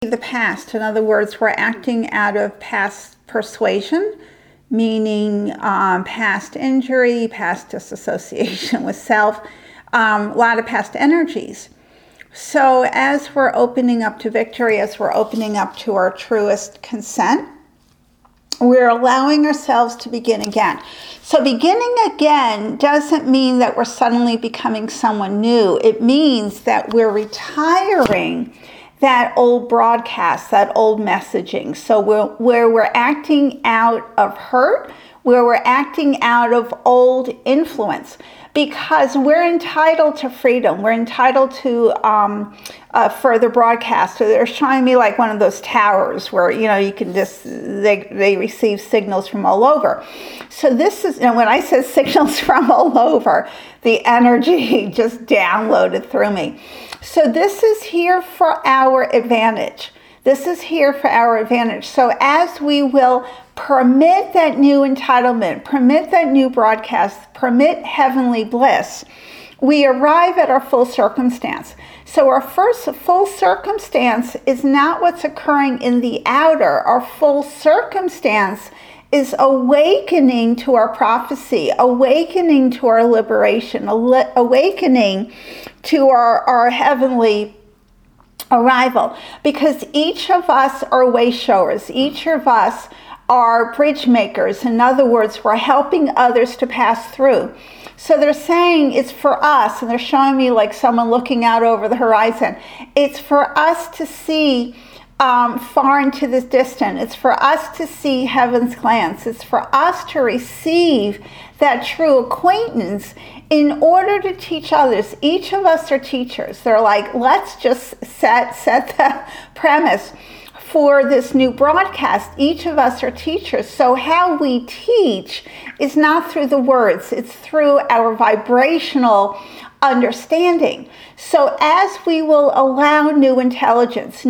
the past. In other words, we're acting out of past persuasion, meaning past injury, past disassociation with self, a lot of past energies. So as we're opening up to victory, as we're opening up to our truest consent, we're allowing ourselves to begin again. So beginning again doesn't mean that we're suddenly becoming someone new. It means that we're retiring that old broadcast, that old messaging. So where we're acting out of hurt, where we're acting out of old influence, because we're entitled to freedom. We're entitled to further broadcast. So they're showing me like one of those towers where, you can just, they receive signals from all over. So this is, and when I say signals from all over, the energy just downloaded through me. So this is here for our advantage. This is here for our advantage. So as we will permit that new entitlement, permit that new broadcast, permit heavenly bliss, we arrive at our full circumstance. So our first full circumstance is not what's occurring in the outer. Our full circumstance is awakening to our prophecy, awakening to our liberation, awakening to our heavenly arrival. Because each of us are way showers. Each of us are bridge makers. In other words, we're helping others to pass through. So they're saying it's for us, and they're showing me like someone looking out over the horizon. It's for us to see far into this distance. It's for us to see heaven's glance. It's for us to receive that true acquaintance in order to teach others. Each of us are teachers. They're like, let's just set the premise for this new broadcast. Each of us are teachers. So how we teach is not through the words. It's through our vibrational understanding. So as we will allow new intelligence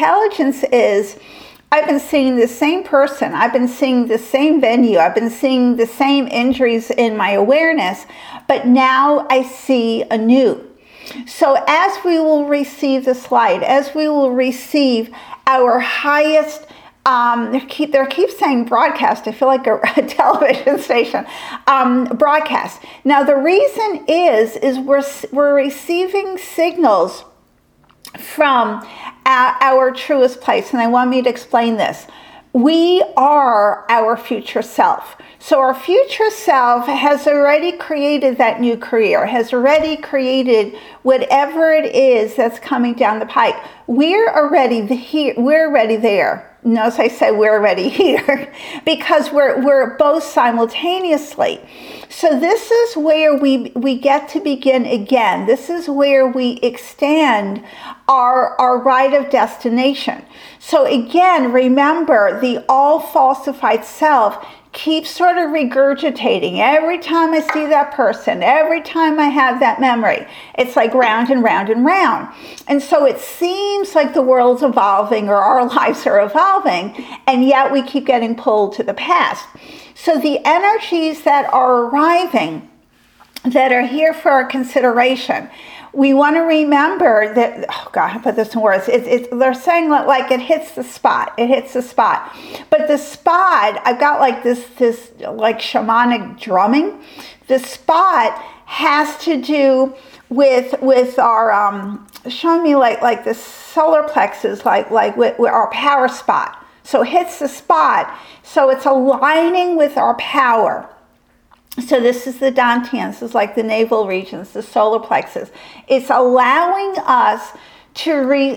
is, I've been seeing the same person, I've been seeing the same venue, I've been seeing the same injuries in my awareness, but now I see anew. So as we will receive this light, as we will receive our highest, they keep saying broadcast. I feel like a television station. Broadcast. Now the reason is we're receiving signals from our truest place, and I want me to explain this. We are our future self. So our future self has already created that new career, has already created whatever it is that's coming down the pike. We're already here. We're already there. Notice I say we're already here because we're both simultaneously. So this is where we get to begin again. This is where we extend our right of destination. So again, remember, the all falsified self keeps sort of regurgitating. Every time I see that person, every time I have that memory, it's like round and round and round. And so it seems like the world's evolving or our lives are evolving, and yet we keep getting pulled to the past. So the energies that are arriving, that are here for our consideration, we want to remember that, oh God, I put this in words. They're saying like it hits the spot. It hits the spot. But the spot, I've got like this like shamanic drumming. The spot has to do with our, showing me like the solar plexus, like with our power spot. So it hits the spot. So it's aligning with our power. So this is the dantian, this is like the navel regions, the solar plexus. It's allowing us to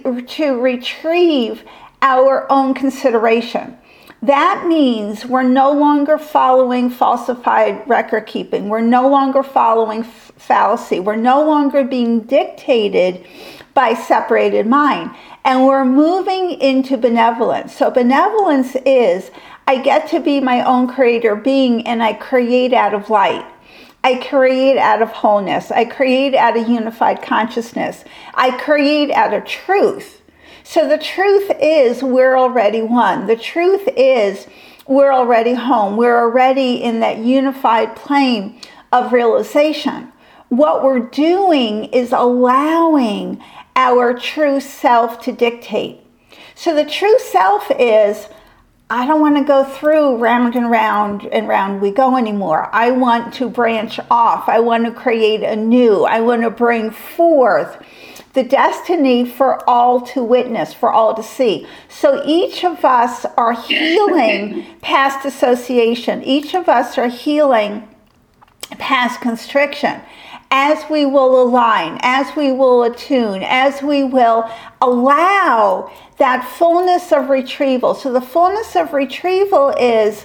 retrieve our own consideration. That means we're no longer following falsified record keeping. We're no longer following fallacy. We're no longer being dictated by separated mind. And we're moving into benevolence. So benevolence is, I get to be my own creator being, and I create out of light. I create out of wholeness. I create out of unified consciousness. I create out of truth. So the truth is we're already one. The truth is we're already home. We're already in that unified plane of realization. What we're doing is allowing our true self to dictate. So the true self is, I don't want to go through round and round and round we go anymore. I want to branch off. I want to create anew. I want to bring forth the destiny for all to witness, for all to see. So each of us are healing past association. Each of us are healing past constriction. As we will align, as we will attune, as we will allow that fullness of retrieval. So the fullness of retrieval is,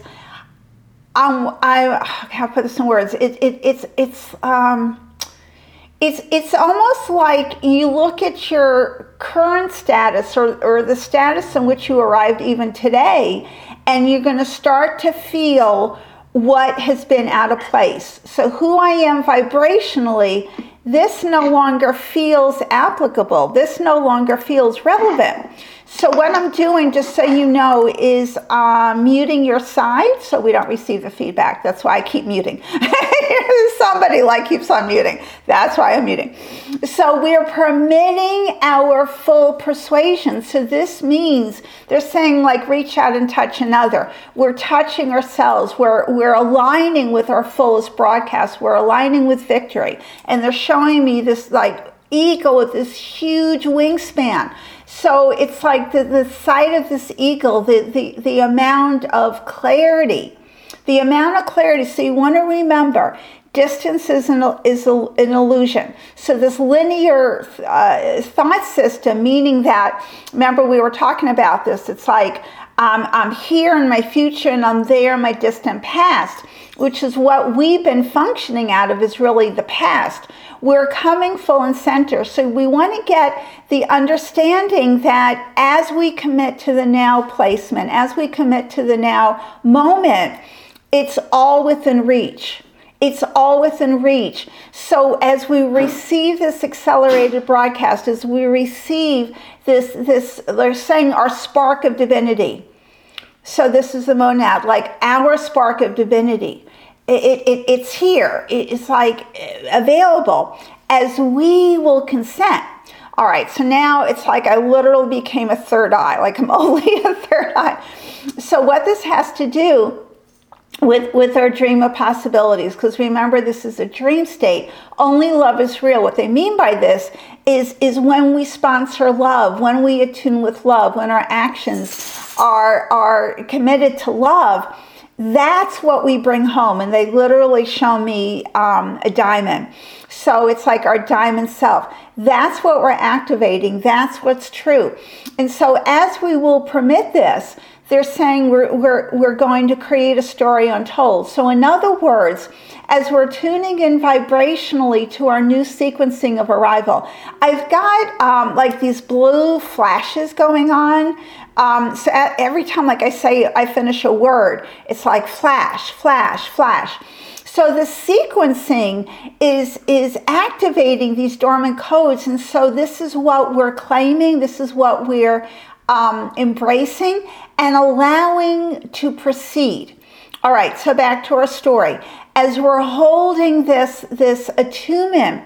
I how to put this in words. It's almost like you look at your current status or the status in which you arrived even today, and you're going to start to feel what has been out of place. So who I am vibrationally, this no longer feels applicable. This no longer feels relevant. So what I'm doing, just so you know, is muting your side so we don't receive the feedback. That's why I keep muting. Somebody keeps on muting. That's why I'm muting. So we're permitting our full persuasion. So this means they're saying reach out and touch another. We're touching ourselves. We're aligning with our fullest broadcast. We're aligning with victory. And they're showing me this eagle with this huge wingspan. So it's like the sight of this eagle, the amount of clarity. The amount of clarity. So you want to remember, distance is an illusion. So this linear thought system, meaning that, remember we were talking about this, it's like I'm here in my future and I'm there in my distant past, which is what we've been functioning out of, is really the past. We're coming full and center. So we want to get the understanding that as we commit to the now placement, as we commit to the now moment, it's all within reach. It's all within reach. So as we receive this accelerated broadcast, as we receive this, they're saying our spark of divinity. So this is the monad, our spark of divinity. It's here. It's available as we will consent. All right, so now it's I literally became a third eye, I'm only a third eye. So what this has to do with our dream of possibilities, because remember, this is a dream state. Only love is real. What they mean by this is when we sponsor love, when we attune with love, when our actions are committed to love, that's what we bring home. And they literally show me a diamond. So it's our diamond self. That's what we're activating. That's what's true. And so as we will permit this, they're saying we're going to create a story untold. So in other words, as we're tuning in vibrationally to our new sequencing of arrival, I've got these blue flashes going on. So every time, I say, I finish a word, it's flash, flash, flash. So the sequencing is activating these dormant codes. And so this is what we're claiming. This is what we're embracing and allowing to proceed. All right, so back to our story. As we're holding this attunement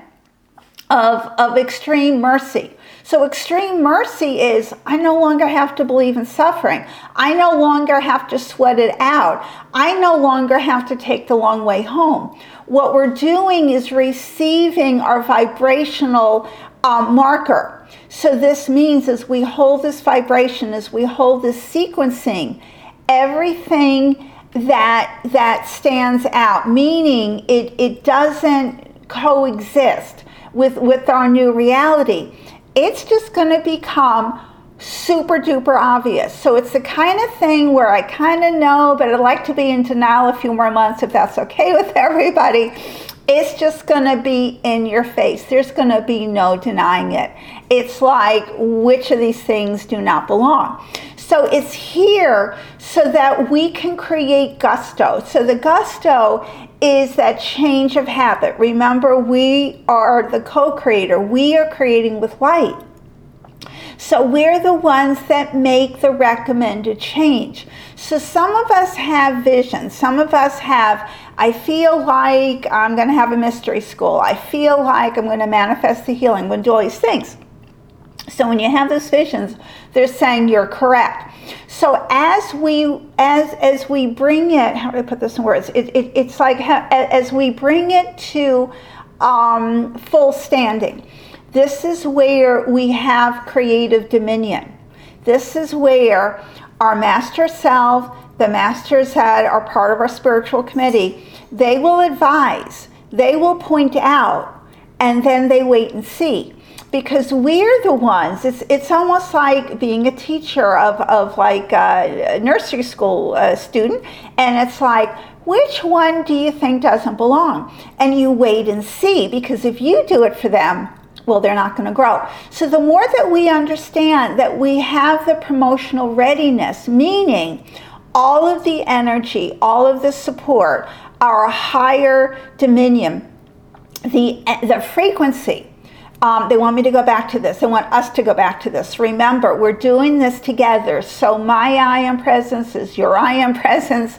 of extreme mercy. So extreme mercy is, I no longer have to believe in suffering. I no longer have to sweat it out. I no longer have to take the long way home. What we're doing is receiving our vibrational marker. So this means as we hold this vibration, as we hold this sequencing, everything that stands out, meaning it doesn't coexist with our new reality, it's just going to become super duper obvious. So it's the kind of thing where I kind of know, but I'd like to be in denial a few more months if that's okay with everybody. It's just going to be in your face. There's going to be no denying it. It's which of these things do not belong? So it's here so that we can create gusto. So the gusto is that change of habit. Remember, we are the co-creator. We are creating with light. So we're the ones that make the recommended change. So some of us have vision. Some of us have, I feel like I'm going to have a mystery school. I feel like I'm going to manifest the healing. I'm going to do all these things. So when you have those visions, they're saying you're correct. So as we bring it, how do I put this in words? It's like as we bring it to full standing, this is where we have creative dominion. This is where our master self, the masters that are part of our spiritual committee, they will advise, they will point out, and then they wait and see. Because we're the ones, it's almost like being a teacher of like a nursery school student, and it's like, which one do you think doesn't belong? And you wait and see, because if you do it for them, well, they're not going to grow. So the more that we understand that we have the promotional readiness, meaning all of the energy, all of the support, our higher dominion, the frequency. They want me to go back to this. They want us to go back to this. Remember, we're doing this together. So my I am presence is your I am presence.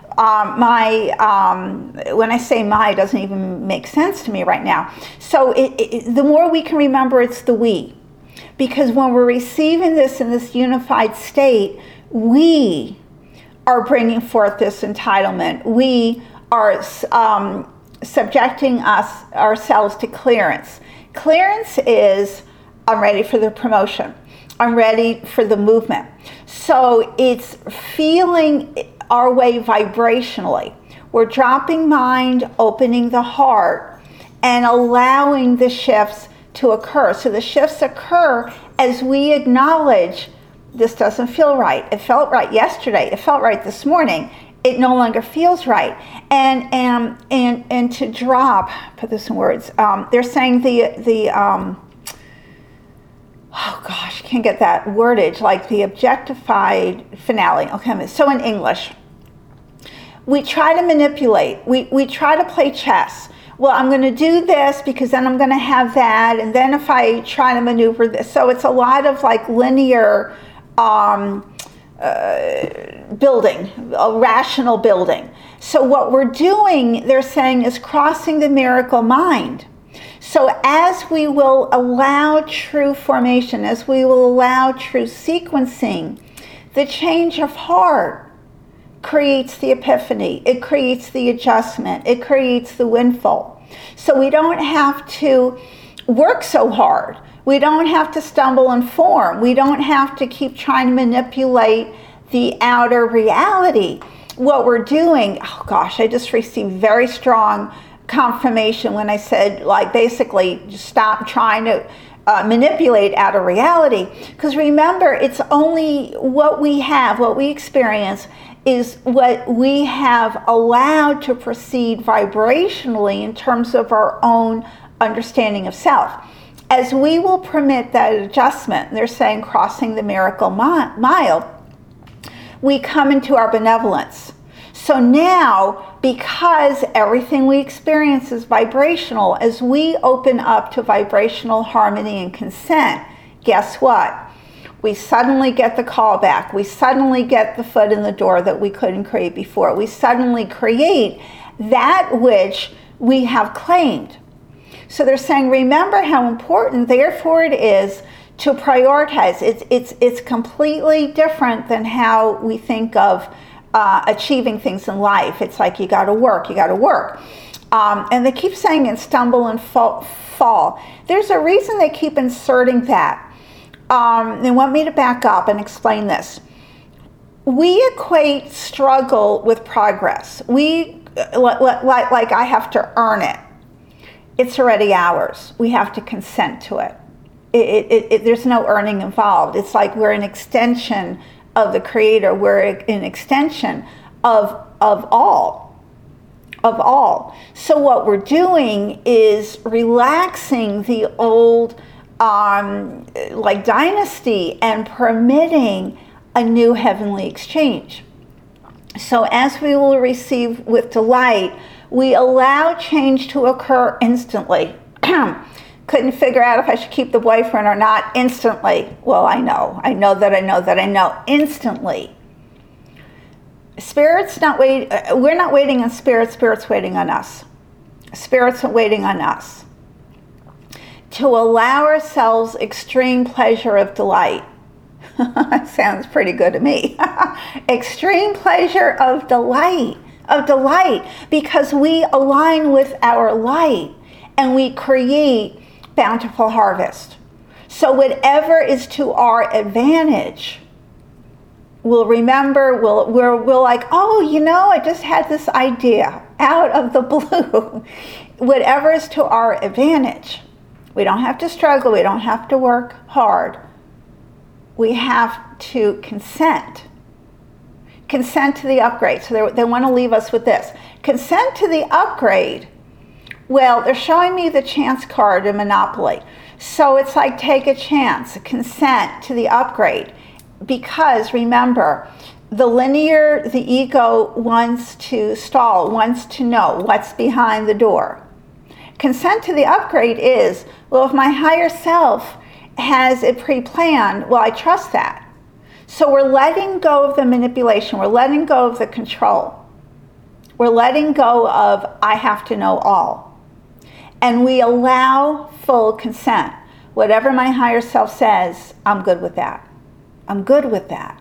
When I say my, it doesn't even make sense to me right now. So the more we can remember, it's the we. Because when we're receiving this in this unified state, we are bringing forth this entitlement. We are subjecting ourselves to clearance. Clearance is, I'm ready for the promotion. I'm ready for the movement. So it's feeling our way vibrationally. We're dropping mind, opening the heart, and allowing the shifts to occur. So the shifts occur as we acknowledge this doesn't feel right. It felt right yesterday. It felt right this morning. It no longer feels right. And to drop, put this in words, they're saying oh gosh, can't get that wordage, like the objectified finale. Okay, so in English, we try to manipulate. We try to play chess. Well, I'm going to do this because then I'm going to have that, and then if I try to maneuver this. So it's a lot of like linear building, a rational building. So what we're doing, they're saying, is crossing the miracle mind. So as we will allow true formation, as we will allow true sequencing, the change of heart creates the epiphany. It creates the adjustment. It creates the windfall. So we don't have to work so hard. We don't have to stumble and form. We don't have to keep trying to manipulate the outer reality. What we're doing, oh gosh, I just received very strong confirmation when I said, like, basically just stop trying to manipulate outer reality. Because remember, it's only what we have, what we experience is what we have allowed to proceed vibrationally in terms of our own understanding of self. As we will permit that adjustment, they're saying crossing the miracle mile, we come into our benevolence. So now, because everything we experience is vibrational, as we open up to vibrational harmony and consent, guess what? We suddenly get the call back. We suddenly get the foot in the door that we couldn't create before. We suddenly create that which we have claimed. So they're saying, remember how important, therefore, it is to prioritize. It's completely different than how we think of achieving things in life. It's like you got to work. And they keep saying and stumble and fall. There's a reason they keep inserting that. They want me to back up and explain this. We equate struggle with progress. We like I have to earn it. It's already ours. We have to consent to it. There's no earning involved. It's like we're an extension of the Creator. We're an extension of all. So what we're doing is relaxing the old like dynasty and permitting a new heavenly exchange. So as we will receive with delight, we allow change to occur instantly. Couldn't figure out if I should keep the boyfriend or not instantly. Well, I know instantly. Spirit's not waiting. We're not waiting on Spirit. Spirit's waiting on us. Spirit's waiting on us to allow ourselves extreme pleasure of delight. Sounds pretty good to me. Extreme pleasure of delight, because we align with our light and we create bountiful harvest. So whatever is to our advantage, we'll remember, we're like, oh, I just had this idea out of the blue. Whatever is to our advantage. We don't have to struggle. We don't have to work hard. We have to consent. Consent to the upgrade. So they want to leave us with this. Consent to the upgrade. Well, they're showing me the chance card in Monopoly. So it's like take a chance, consent to the upgrade. Because remember, the ego wants to stall, wants to know what's behind the door. Consent to the upgrade is, well, if my higher self has it pre-planned, well, I trust that. So we're letting go of the manipulation. We're letting go of the control. We're letting go of, I have to know all. And we allow full consent. Whatever my higher self says, I'm good with that. I'm good with that.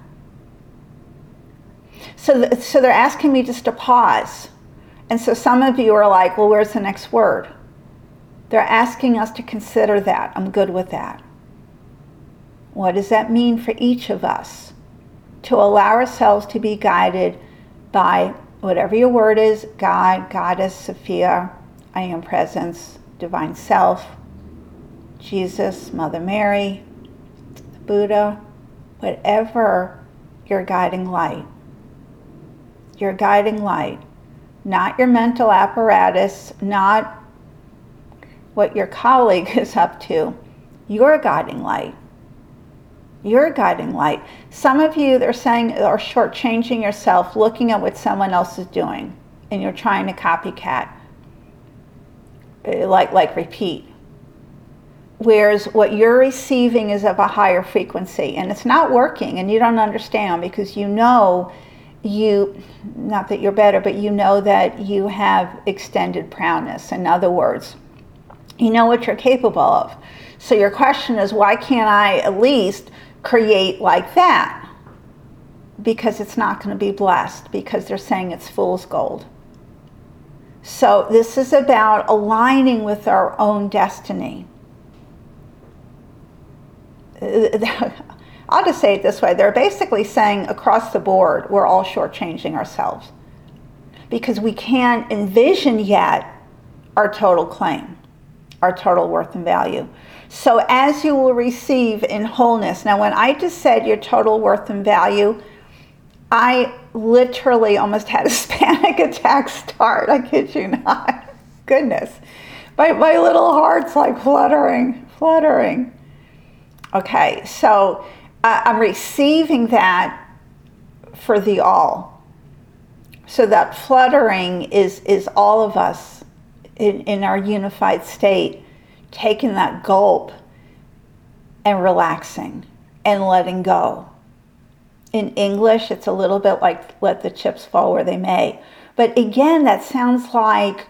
So they're asking me just to pause. And so some of you are like, well, where's the next word? They're asking us to consider that. I'm good with that. What does that mean for each of us? To allow ourselves to be guided by whatever your word is, God, Goddess, Sophia, I Am Presence, Divine Self, Jesus, Mother Mary, Buddha, whatever your guiding light. Your guiding light. Not your mental apparatus, not what your colleague is up to. Your guiding light. Your guiding light. Some of you, they're saying, are shortchanging yourself, looking at what someone else is doing, and you're trying to copycat. Like repeat. Whereas what you're receiving is of a higher frequency, and it's not working, and you don't understand because not that you're better, but you know that you have extended prowess. In other words, you know what you're capable of. So your question is, why can't I at least create like that? Because it's not going to be blessed, because they're saying it's fool's gold. So this is about aligning with our own destiny. I'll just say it this way. They're basically saying across the board, we're all shortchanging ourselves because we can't envision yet our total claim, our total worth and value. So as you will receive in wholeness. Now, when I just said your total worth and value, I literally almost had a panic attack start. I kid you not. Goodness. My little heart's like fluttering. Okay, so I'm receiving that for the all. So that fluttering is all of us in our unified state, taking that gulp and relaxing and letting go. In English, it's a little bit like let the chips fall where they may. But again, that sounds like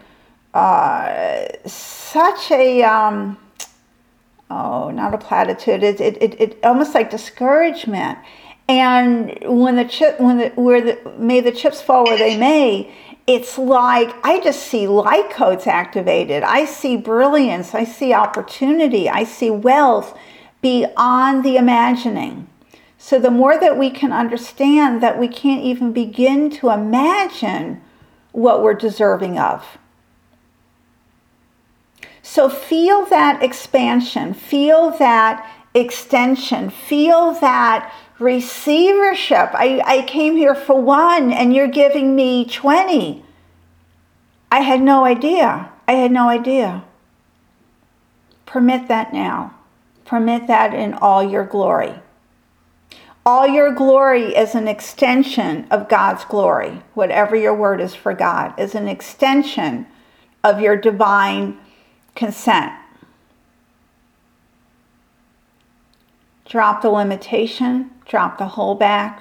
such a... not a platitude. It almost like discouragement. And when may the chips fall where they may, it's like I just see light codes activated. I see brilliance. I see opportunity. I see wealth beyond the imagining. So the more that we can understand that we can't even begin to imagine what we're deserving of. So feel that expansion, feel that extension, feel that receivership. I came here for 1 and you're giving me 20. I had no idea. Permit that now. Permit that in all your glory. All your glory is an extension of God's glory. Whatever your word is for God is an extension of your divine consent. Drop the limitation, drop the holdback,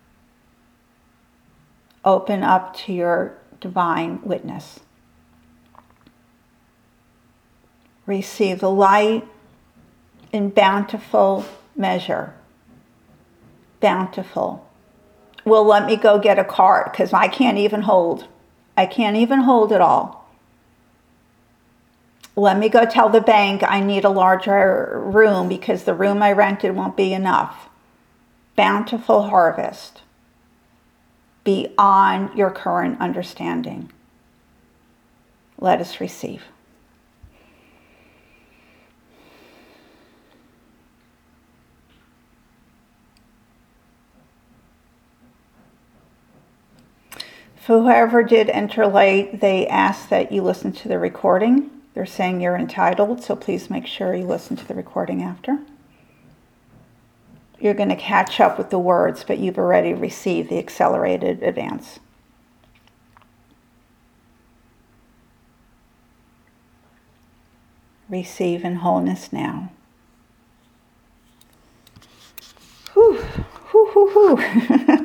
open up to your divine witness. Receive the light, in bountiful measure. Bountiful. Well, let me go get a cart because I can't even hold. I can't even hold it all. Let me go tell the bank I need a larger room because the room I rented won't be enough. Bountiful harvest beyond your current understanding. Let us receive. For whoever did enter late, they ask that you listen to the recording. They're saying you're entitled, so please make sure you listen to the recording after. You're going to catch up with the words, but you've already received the accelerated advance. Receive in wholeness now. Whew, whew, whew, whew.